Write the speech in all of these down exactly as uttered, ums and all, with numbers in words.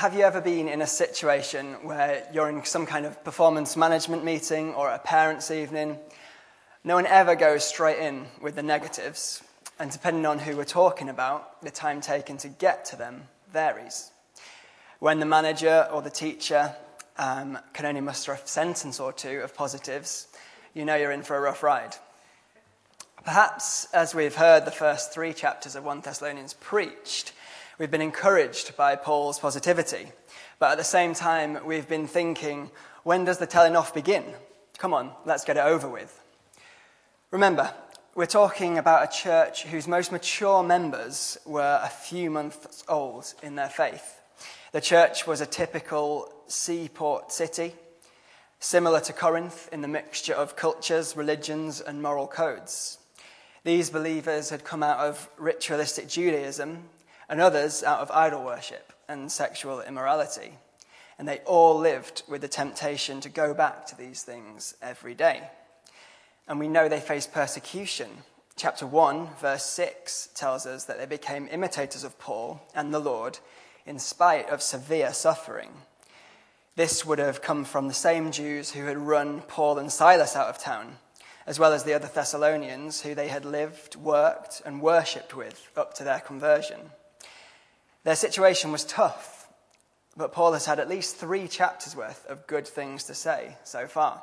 have you ever been in a situation where you're in some kind of performance management meeting or a parents' evening? No one ever goes straight in with the negatives, and depending on who we're talking about, the time taken to get to them varies. When the manager or the teacher um, can only muster a sentence or two of positives, you know you're in for a rough ride. Perhaps, as we've heard the first three chapters of First Thessalonians preached, we've been encouraged by Paul's positivity, but at the same time, we've been thinking, when does the telling off begin? Come on, let's get it over with. Remember, we're talking about a church whose most mature members were a few months old in their faith. The church was a typical seaport city, similar to Corinth in the mixture of cultures, religions, and moral codes. These believers had come out of ritualistic Judaism, and others out of idol worship and sexual immorality. And they all lived with the temptation to go back to these things every day. And we know they faced persecution. Chapter one, verse six tells us that they became imitators of Paul and the Lord in spite of severe suffering. This would have come from the same Jews who had run Paul and Silas out of town, as well as the other Thessalonians who they had lived, worked, and worshipped with up to their conversion. Their situation was tough, but Paul has had at least three chapters worth of good things to say so far.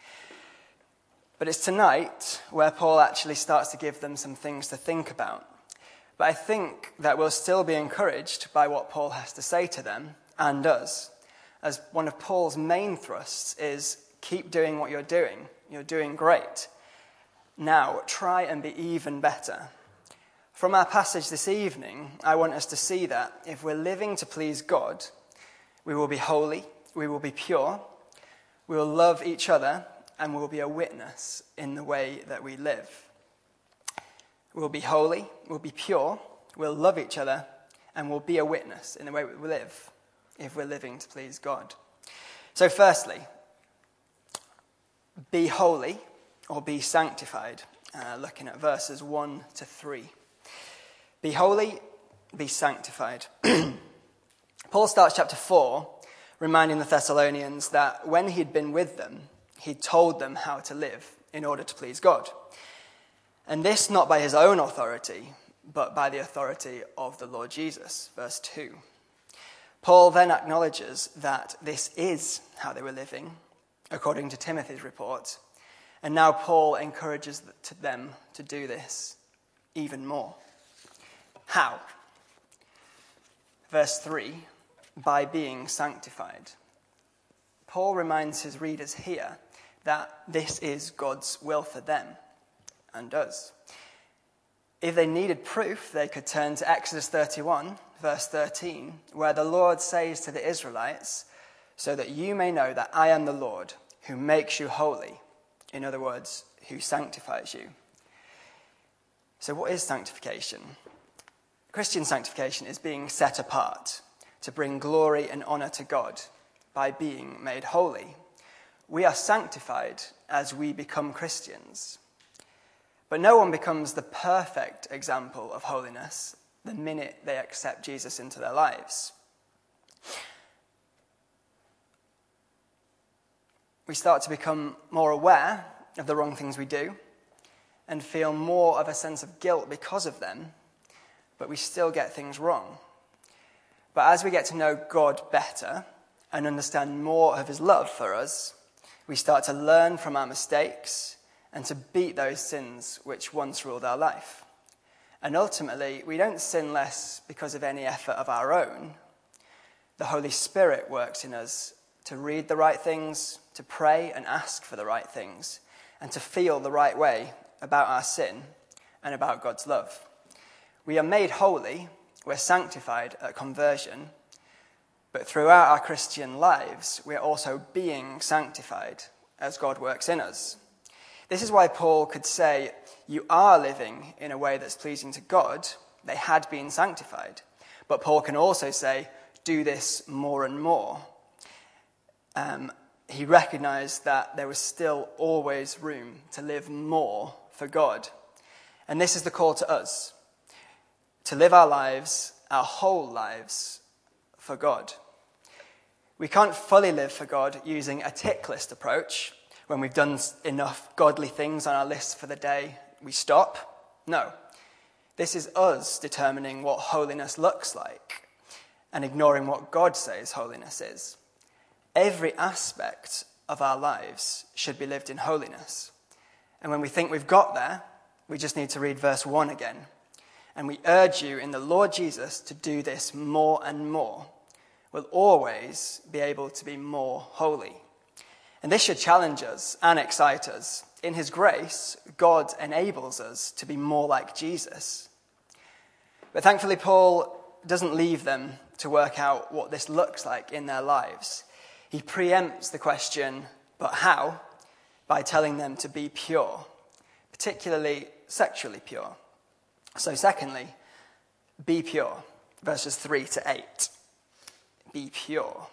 But it's tonight where Paul actually starts to give them some things to think about. But I think that we'll still be encouraged by what Paul has to say to them and us, as one of Paul's main thrusts is keep doing what you're doing. You're doing great. Now, try and be even better. From our passage this evening, I want us to see that if we're living to please God, we will be holy, we will be pure, we will love each other, and we will be a witness in the way that we live. We'll be holy, we'll be pure, we'll love each other, and we'll be a witness in the way we live if we're living to please God. So firstly, be holy or be sanctified, uh, looking at verses one to three. Be holy, be sanctified. Paul starts chapter four reminding the Thessalonians that when he'd been with them, he'd told them how to live in order to please God. And this not by his own authority, but by the authority of the Lord Jesus. Verse two. Paul then acknowledges that this is how they were living, according to Timothy's report. And now Paul encourages them to do this even more. How? Verse three, by being sanctified. Paul reminds his readers here that this is God's will for them and us. If they needed proof, they could turn to Exodus thirty-one, verse thirteen, where the Lord says to the Israelites, so that you may know that I am the Lord who makes you holy. In other words, who sanctifies you. So what is sanctification? Christian sanctification is being set apart to bring glory and honor to God by being made holy. We are sanctified as we become Christians. But no one becomes the perfect example of holiness the minute they accept Jesus into their lives. We start to become more aware of the wrong things we do and feel more of a sense of guilt because of them, but we still get things wrong. But as we get to know God better and understand more of his love for us, we start to learn from our mistakes and to beat those sins which once ruled our life. And ultimately, we don't sin less because of any effort of our own. The Holy Spirit works in us to read the right things, to pray and ask for the right things, and to feel the right way about our sin and about God's love. We are made holy, we're sanctified at conversion, but throughout our Christian lives, we are also being sanctified as God works in us. This is why Paul could say, you are living in a way that's pleasing to God. They had been sanctified. But Paul can also say, do this more and more. Um, he recognized that there was still always room to live more for God. And this is the call to us, to live our lives, our whole lives, for God. We can't fully live for God using a tick list approach. When we've done enough godly things on our list for the day, we stop. No. This is us determining what holiness looks like and ignoring what God says holiness is. Every aspect of our lives should be lived in holiness. And when we think we've got there, we just need to read verse one again. And we urge you in the Lord Jesus to do this more and more. We'll always be able to be more holy. And this should challenge us and excite us. In his grace, God enables us to be more like Jesus. But thankfully, Paul doesn't leave them to work out what this looks like in their lives. He preempts the question, but how? By telling them to be pure, particularly sexually pure. So secondly, be pure, verses three to eight. Be pure.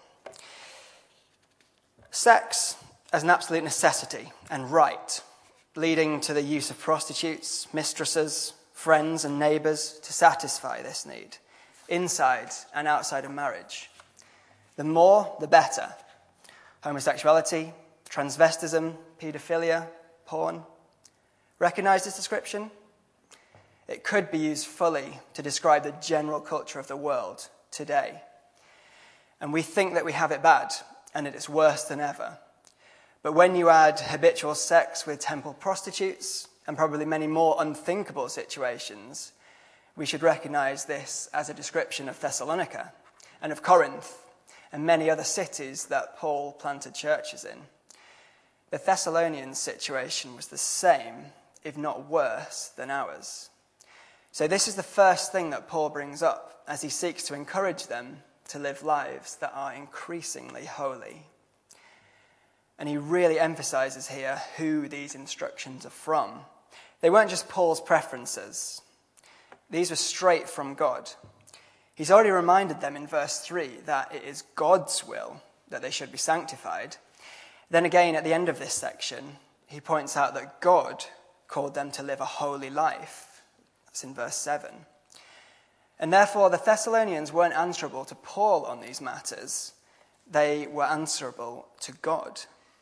Sex as an absolute necessity and right, leading to the use of prostitutes, mistresses, friends and neighbours to satisfy this need, inside and outside of marriage. The more, the better. Homosexuality, transvestism, paedophilia, porn. Recognise this description? It could be used fully to describe the general culture of the world today. And we think that we have it bad, and that it's worse than ever. But when you add habitual sex with temple prostitutes, and probably many more unthinkable situations, we should recognise this as a description of Thessalonica, and of Corinth, and many other cities that Paul planted churches in. The Thessalonians' situation was the same, if not worse, than ours. So this is the first thing that Paul brings up as he seeks to encourage them to live lives that are increasingly holy. And he really emphasises here who these instructions are from. They weren't just Paul's preferences. These were straight from God. He's already reminded them in verse three that it is God's will that they should be sanctified. Then again, at the end of this section, he points out that God called them to live a holy life. That's in verse seven. And therefore, the Thessalonians weren't answerable to Paul on these matters. They were answerable to God.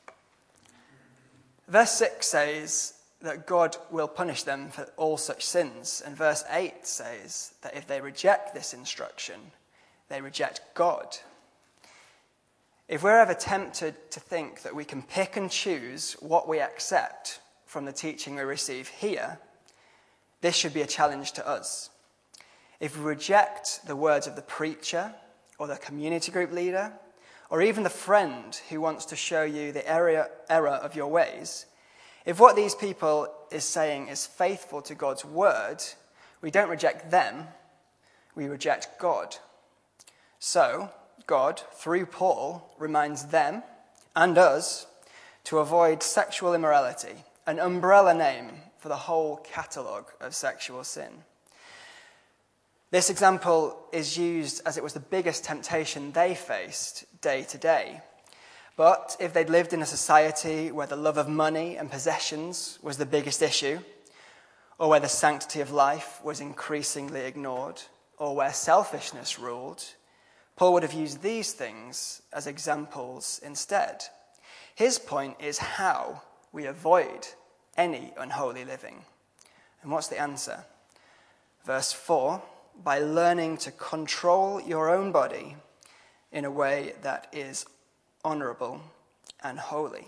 Verse six says that God will punish them for all such sins. And verse eight says that if they reject this instruction, they reject God. If we're ever tempted to think that we can pick and choose what we accept from the teaching we receive here, this should be a challenge to us. If we reject the words of the preacher or the community group leader, or even the friend who wants to show you the error, error of your ways, if what these people is saying is faithful to God's word, we don't reject them, we reject God. So, God, through Paul, reminds them and us to avoid sexual immorality, an umbrella name for the whole catalogue of sexual sin. This example is used as it was the biggest temptation they faced day to day. But if they'd lived in a society where the love of money and possessions was the biggest issue, or where the sanctity of life was increasingly ignored, or where selfishness ruled, Paul would have used these things as examples instead. His point is how we avoid any unholy living. And what's the answer? Verse four, by learning to control your own body in a way that is honourable and holy.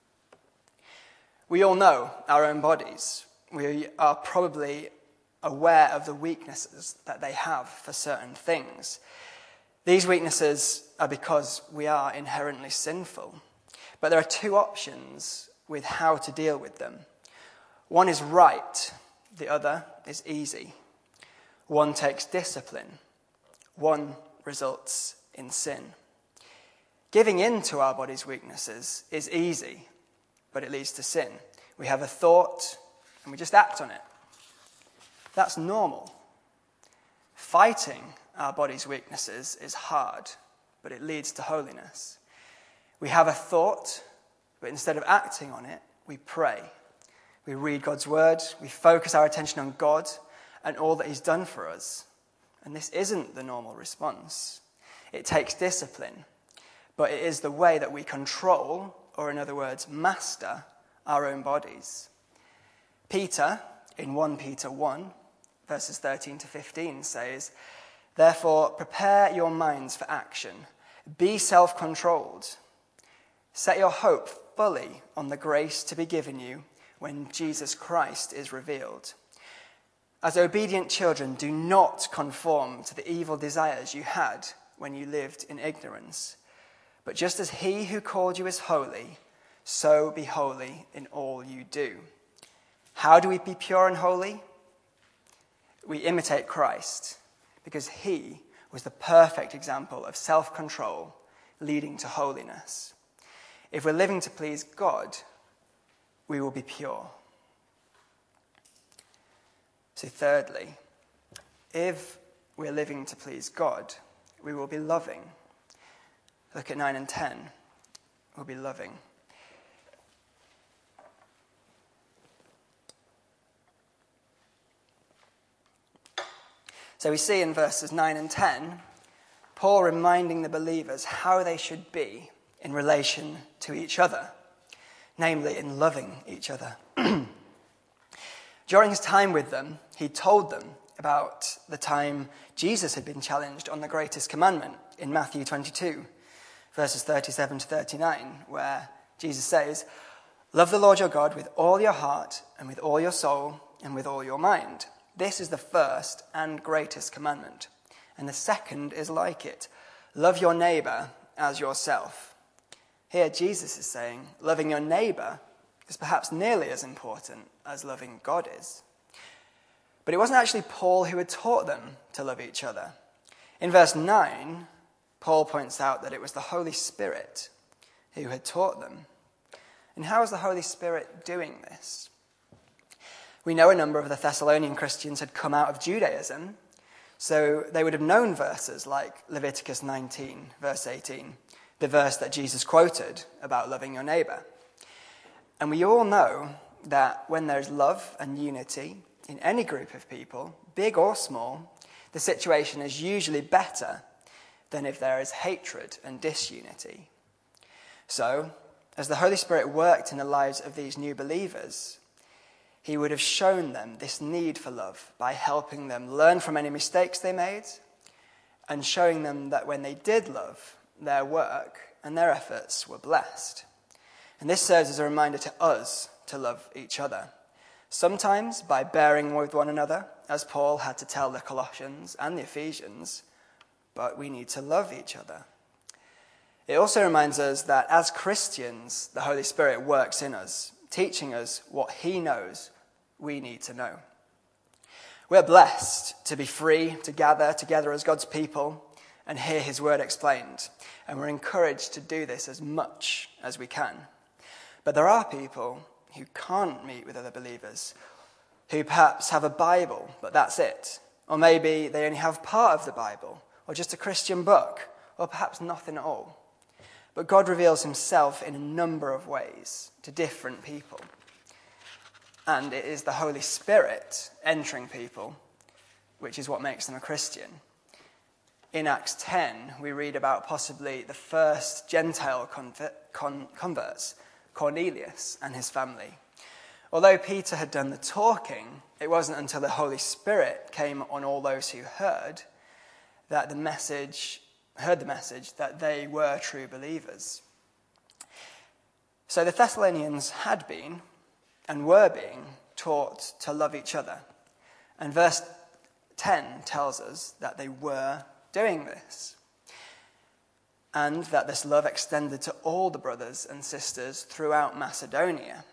We all know our own bodies. We are probably aware of the weaknesses that they have for certain things. These weaknesses are because we are inherently sinful. But there are two options with how to deal with them. One is right, the other is easy. One takes discipline, one results in sin. Giving in to our body's weaknesses is easy, but it leads to sin. We have a thought and we just act on it. That's normal. Fighting our body's weaknesses is hard, but it leads to holiness. We have a thought, but instead of acting on it, we pray. We read God's word, we focus our attention on God and all that he's done for us. And this isn't the normal response. It takes discipline. but it is the way that we control, or in other words, master, our own bodies. Peter, in First Peter one, verses thirteen to fifteen, says, "Therefore, prepare your minds for action. Be self-controlled. Set your hope fully on the grace to be given you when Jesus Christ is revealed. As obedient children, do not conform to the evil desires you had when you lived in ignorance. But just as he who called you is holy, so be holy in all you do." How do we be pure and holy? We imitate Christ, because he was the perfect example of self-control leading to holiness. If we're living to please God, we will be pure. So thirdly, if we're living to please God, we will be loving. Look at nine and ten. We'll be loving. So we see in verses nine and ten, Paul reminding the believers how they should be in relation to each other, namely in loving each other. During his time with them, he told them about the time Jesus had been challenged on the greatest commandment in Matthew twenty-two, verses thirty-seven to thirty-nine, where Jesus says, "Love the Lord your God with all your heart and with all your soul and with all your mind. This is the first and greatest commandment. And the second is like it. Love your neighbor as yourself." Here Jesus is saying loving your neighbor is perhaps nearly as important as loving God is. But it wasn't actually Paul who had taught them to love each other. In verse nine, Paul points out that it was the Holy Spirit who had taught them. And how is the Holy Spirit doing this? We know a number of the Thessalonian Christians had come out of Judaism, so they would have known verses like Leviticus nineteen, verse eighteen, the verse that Jesus quoted about loving your neighbor. And we all know that when there's love and unity in any group of people, big or small, the situation is usually better than if there is hatred and disunity. So, as the Holy Spirit worked in the lives of these new believers, he would have shown them this need for love by helping them learn from any mistakes they made and showing them that when they did love, their work and their efforts were blessed. And this serves as a reminder to us to love each other, sometimes by bearing with one another, as Paul had to tell the Colossians and the Ephesians, but we need to love each other. It also reminds us that as Christians, the Holy Spirit works in us, teaching us what he knows we need to know. We're blessed to be free to gather together as God's people and hear his word explained, and we're encouraged to do this as much as we can. But there are people who can't meet with other believers, who perhaps have a Bible, but that's it. Or maybe they only have part of the Bible, or just a Christian book, or perhaps nothing at all. But God reveals himself in a number of ways to different people. And it is the Holy Spirit entering people, which is what makes them a Christian. In Acts ten, we read about possibly the first Gentile converts, Cornelius and his family. Although Peter had done the talking, it wasn't until the Holy Spirit came on all those who heard that the message, heard the message that they were true believers. So the Thessalonians had been and were being taught to love each other. And verse ten tells us that they were doing this, and that this love extended to all the brothers and sisters throughout Macedonia.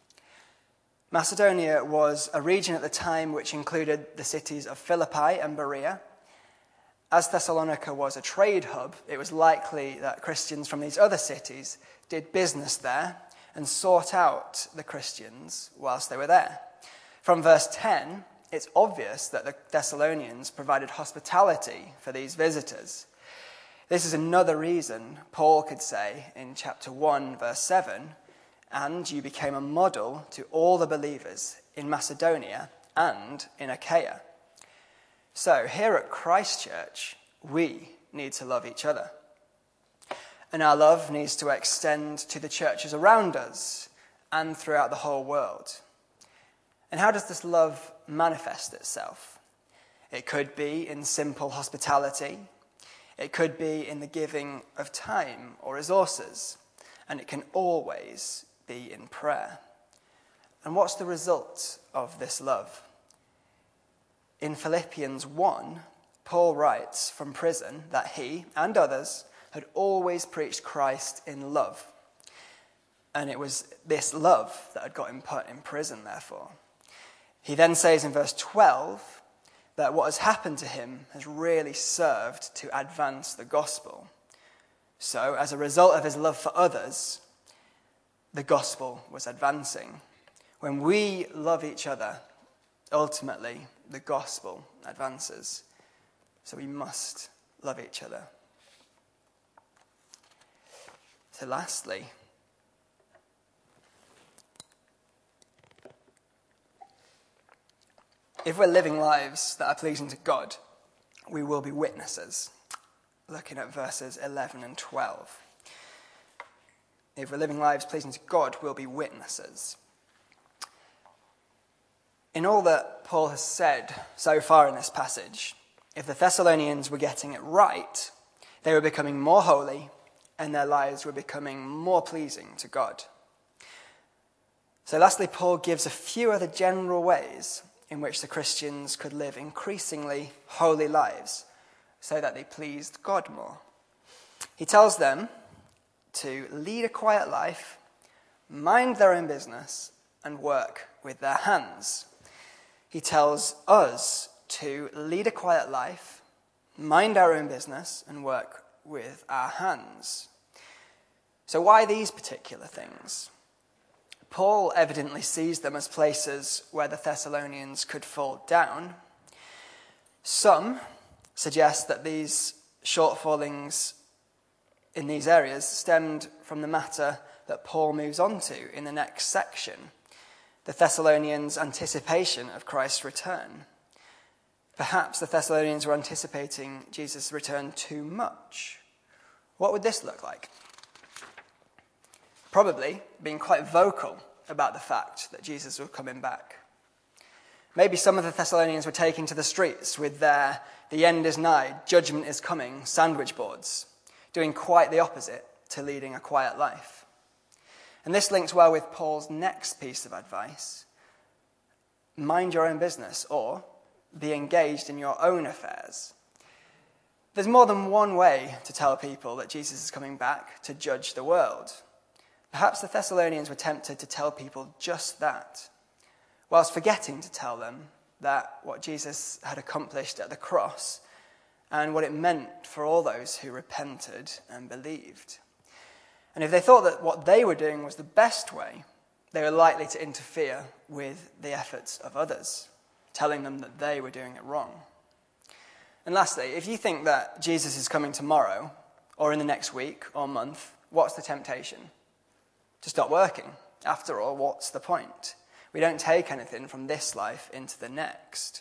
Macedonia was a region at the time which included the cities of Philippi and Berea. As Thessalonica was a trade hub, it was likely that Christians from these other cities did business there and sought out the Christians whilst they were there. From verse ten, it's obvious that the Thessalonians provided hospitality for these visitors. This is another reason Paul could say in chapter one, verse seven, "And you became a model to all the believers in Macedonia and in Achaia." So here at Christ Church, we need to love each other. And our love needs to extend to the churches around us and throughout the whole world. And how does this love manifest itself? It could be in simple hospitality. It could be in the giving of time or resources. And it can always be in prayer. And what's the result of this love? In Philippians one, Paul writes from prison that he and others had always preached Christ in love. And it was this love that had got him put in prison, therefore. He then says in verse twelve that what has happened to him has really served to advance the gospel. So, as a result of his love for others, the gospel was advancing. When we love each other, ultimately, the gospel advances. So we must love each other. So lastly, if we're living lives that are pleasing to God, we will be witnesses. Looking at verses eleven and twelve. If we're living lives pleasing to God, we'll be witnesses. In all that Paul has said so far in this passage, if the Thessalonians were getting it right, they were becoming more holy and their lives were becoming more pleasing to God. So lastly, Paul gives a few other general ways in which the Christians could live increasingly holy lives so that they pleased God more. He tells them to lead a quiet life, mind their own business, and work with their hands. He tells us to lead a quiet life, mind our own business, and work with our hands. So why these particular things? Paul evidently sees them as places where the Thessalonians could fall down. Some suggest that these shortfallings in these areas stemmed from the matter that Paul moves on to in the next section, the Thessalonians' anticipation of Christ's return. Perhaps the Thessalonians were anticipating Jesus' return too much. What would this look like? Probably being quite vocal about the fact that Jesus was coming back. Maybe some of the Thessalonians were taking to the streets with their "the end is nigh, judgment is coming" sandwich boards, doing quite the opposite to leading a quiet life. And this links well with Paul's next piece of advice. Mind your own business, or be engaged in your own affairs. There's more than one way to tell people that Jesus is coming back to judge the world. Perhaps the Thessalonians were tempted to tell people just that, whilst forgetting to tell them that what Jesus had accomplished at the cross and what it meant for all those who repented and believed. And if they thought that what they were doing was the best way, they were likely to interfere with the efforts of others, telling them that they were doing it wrong. And lastly, if you think that Jesus is coming tomorrow, or in the next week or month, what's the temptation? To stop working. After all, what's the point? We don't take anything from this life into the next.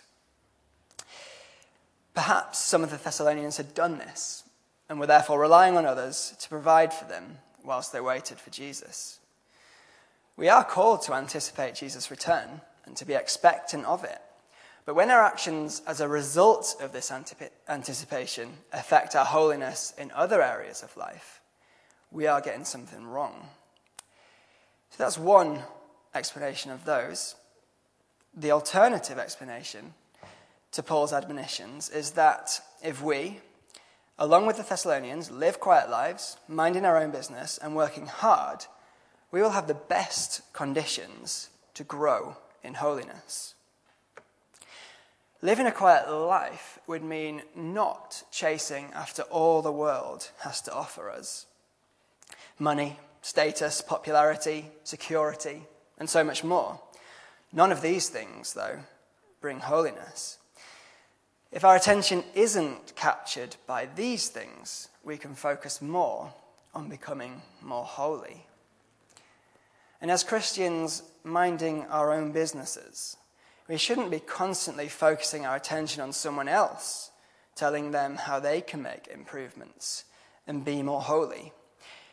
Perhaps some of the Thessalonians had done this, and were therefore relying on others to provide for them whilst they waited for Jesus. We are called to anticipate Jesus' return and to be expectant of it. But when our actions as a result of this antip- anticipation affect our holiness in other areas of life, we are getting something wrong. So that's one explanation of those. The alternative explanation to Paul's admonitions is that if we, along with the Thessalonians, live quiet lives, minding our own business and working hard, we will have the best conditions to grow in holiness. Living a quiet life would mean not chasing after all the world has to offer us. Money, status, popularity, security, and so much more. None of these things, though, bring holiness. If our attention isn't captured by these things, we can focus more on becoming more holy. And as Christians minding our own businesses, we shouldn't be constantly focusing our attention on someone else, telling them how they can make improvements and be more holy.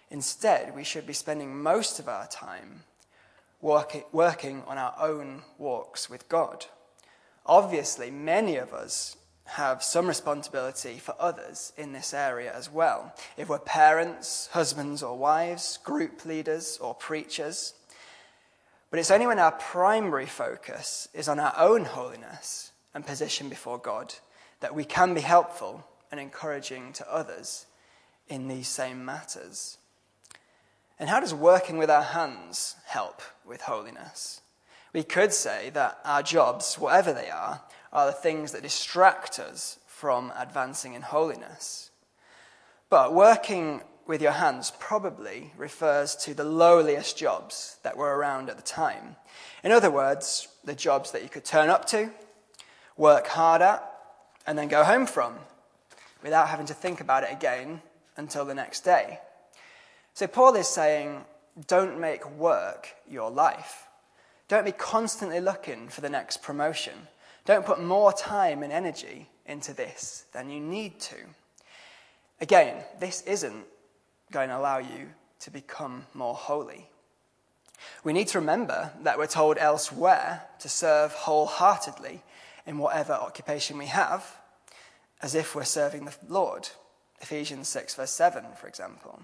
Instead, we should be spending most of our time working, working on our own walks with God. Obviously, many of us have some responsibility for others in this area as well. If we're parents, husbands or wives, group leaders or preachers. But it's only when our primary focus is on our own holiness and position before God that we can be helpful and encouraging to others in these same matters. And how does working with our hands help with holiness? We could say that our jobs, whatever they are, are the things that distract us from advancing in holiness. But working with your hands probably refers to the lowliest jobs that were around at the time. In other words, the jobs that you could turn up to, work hard at, and then go home from, without having to think about it again until the next day. So Paul is saying, don't make work your life. Don't be constantly looking for the next promotion. Don't put more time and energy into this than you need to. Again, this isn't going to allow you to become more holy. We need to remember that we're told elsewhere to serve wholeheartedly in whatever occupation we have, as if we're serving the Lord. Ephesians six verse seven, for example.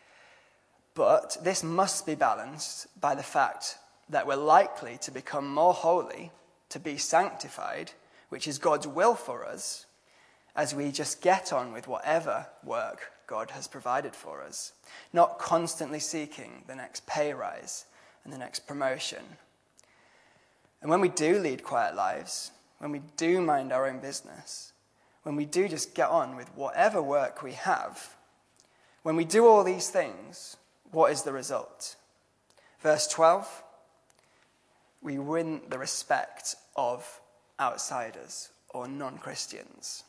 But this must be balanced by the fact that we're likely to become more holy, to be sanctified, which is God's will for us, as we just get on with whatever work God has provided for us, not constantly seeking the next pay rise and the next promotion. And when we do lead quiet lives, when we do mind our own business, when we do just get on with whatever work we have, when we do all these things, what is the result? Verse twelve, we win the respect of outsiders or non-Christians.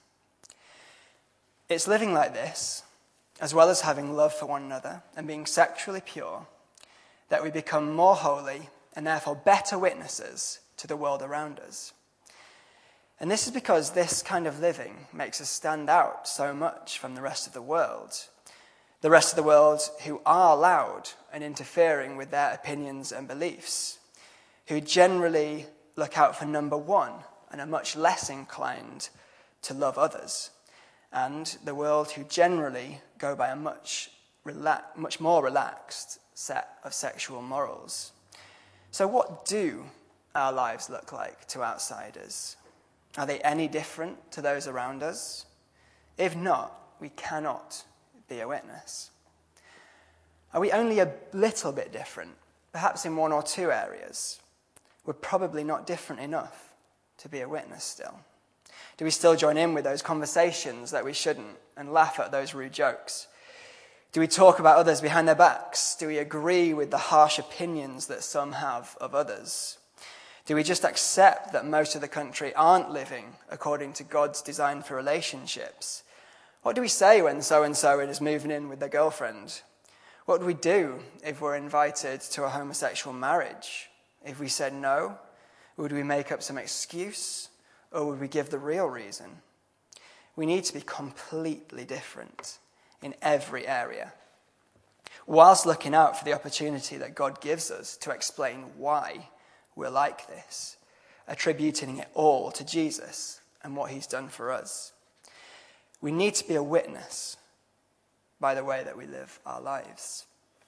It's living like this, as well as having love for one another and being sexually pure, that we become more holy and therefore better witnesses to the world around us. And this is because this kind of living makes us stand out so much from the rest of the world. The rest of the world who are loud and interfering with their opinions and beliefs, who generally look out for number one and are much less inclined to love others, and the world who generally go by a much, rela- much more relaxed set of sexual morals. So what do our lives look like to outsiders? Are they any different to those around us? If not, we cannot be a witness. Are we only a little bit different, perhaps in one or two areas? We're probably not different enough to be a witness still. Do we still join in with those conversations that we shouldn't and laugh at those rude jokes? Do we talk about others behind their backs? Do we agree with the harsh opinions that some have of others? Do we just accept that most of the country aren't living according to God's design for relationships? What do we say when so-and-so is moving in with their girlfriend? What do we do if we're invited to a homosexual marriage? If we said no, would we make up some excuse, or would we give the real reason? We need to be completely different in every area, whilst looking out for the opportunity that God gives us to explain why we're like this, attributing it all to Jesus and what he's done for us. We need to be a witness by the way that we live our lives.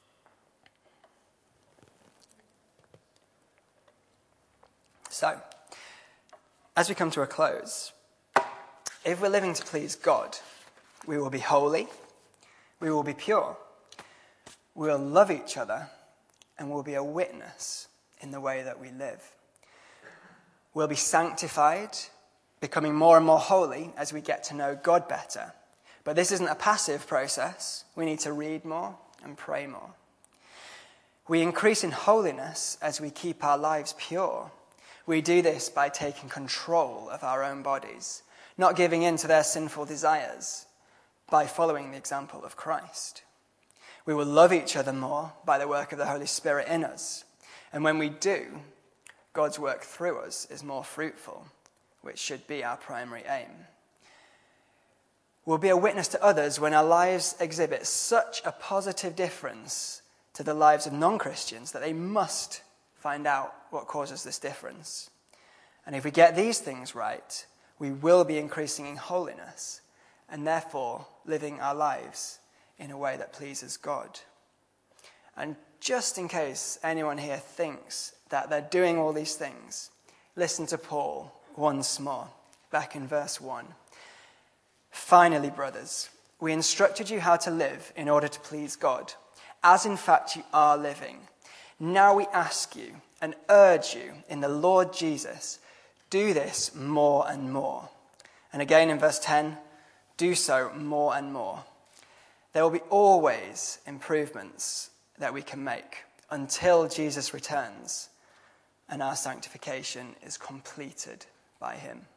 So, as we come to a close, if we're living to please God, we will be holy, we will be pure, we will love each other, and we'll be a witness in the way that we live. We'll be sanctified, becoming more and more holy as we get to know God better. But this isn't a passive process. We need to read more and pray more. We increase in holiness as we keep our lives pure. We do this by taking control of our own bodies, not giving in to their sinful desires, by following the example of Christ. We will love each other more by the work of the Holy Spirit in us. And when we do, God's work through us is more fruitful, which should be our primary aim. We'll be a witness to others when our lives exhibit such a positive difference to the lives of non-Christians that they must find out what causes this difference. And if we get these things right, we will be increasing in holiness and therefore living our lives in a way that pleases God. And just in case anyone here thinks that they're doing all these things, listen to Paul once more, back in verse one. Finally, brothers, we instructed you how to live in order to please God, as in fact you are living. Now we ask you and urge you in the Lord Jesus, do this more and more. And again in verse ten, do so more and more. There will be always improvements that we can make until Jesus returns and our sanctification is completed by him.